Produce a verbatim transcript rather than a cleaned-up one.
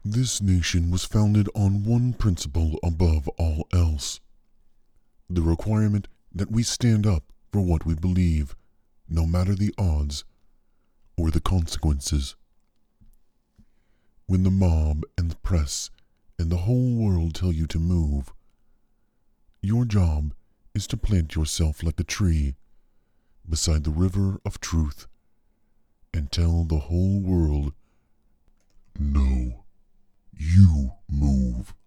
This nation was founded on one principle above all else: the requirement that we stand up for what we believe, no matter the odds or the consequences. When the mob and the press and the whole world tell you to move, your job is to plant yourself like a tree beside the river of truth and tell the whole world, no, you move.